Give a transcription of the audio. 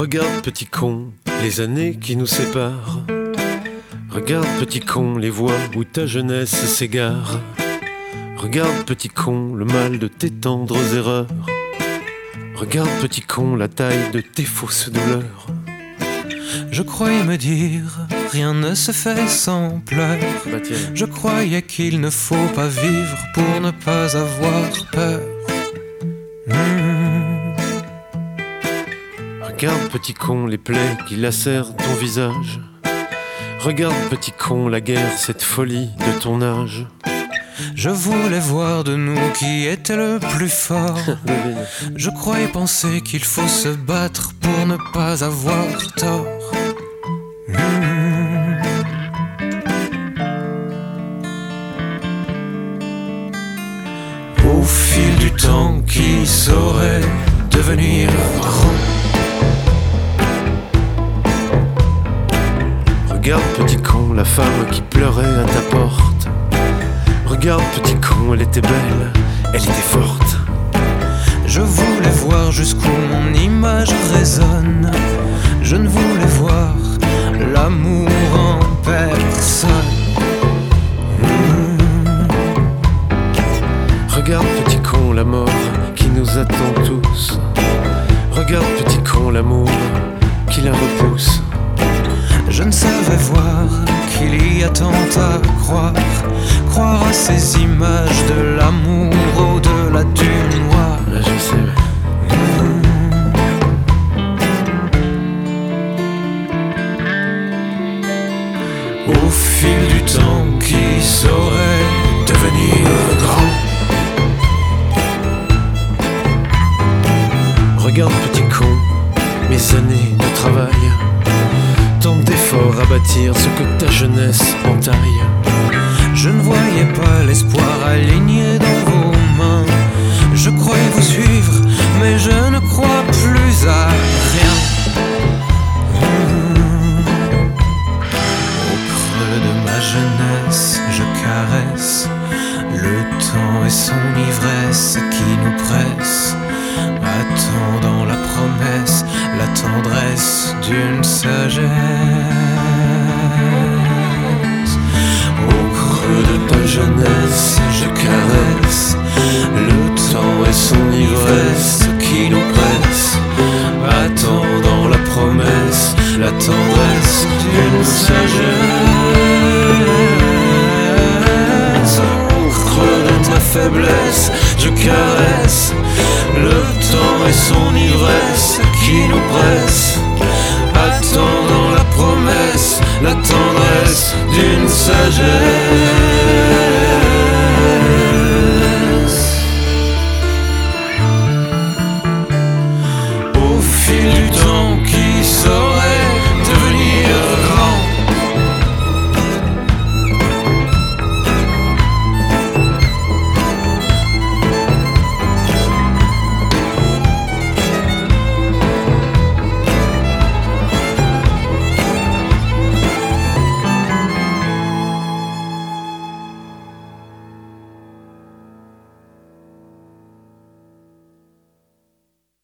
Regarde petit con, les années qui nous séparent. Regarde petit con, les voies où ta jeunesse s'égare. Regarde petit con, le mal de tes tendres erreurs. Regarde petit con, la taille de tes fausses douleurs. Je croyais me dire, rien ne se fait sans pleurs. Je croyais qu'il ne faut pas vivre pour ne pas avoir peur. Regarde petit con, les plaies qui lacèrent ton visage. Regarde petit con, la guerre, cette folie de ton âge. Je voulais voir de nous qui était le plus fort. Je croyais penser qu'il faut se battre pour ne pas avoir tort. Au fil du temps, qui saurait devenir grand? Regarde petit con, la femme qui pleurait à ta porte. Regarde petit con, elle était belle, elle était forte. Je voulais voir jusqu'où mon image résonne. Je ne voulais voir l'amour en personne. Regarde petit con, la mort qui nous attend tous. Regarde petit con, l'amour qui la repousse. Je ne savais voir qu'il y a tant à croire. Croire à ces images de l'amour au-delà du noir. Là, je sais. Au fil du temps, qui saurait devenir grand? Regarde petit con, mes années de travail. Tant d'efforts à bâtir ce que ta jeunesse entaille. Je ne voyais pas l'espoir aligné dans vos mains. Je croyais vous suivre, mais je ne crois plus à rien. Au creux de ma jeunesse, je caresse le temps et son ivresse qui nous presse, attendant la promesse, la tendresse d'une sagesse. Au creux de ta jeunesse, je caresse le temps et son ivresse qui nous presse, attendant la promesse, la tendresse d'une sagesse. Au creux de ma faiblesse, je caresse le temps et son ivresse qui nous presse, attendant la promesse, la tendresse d'une sagesse.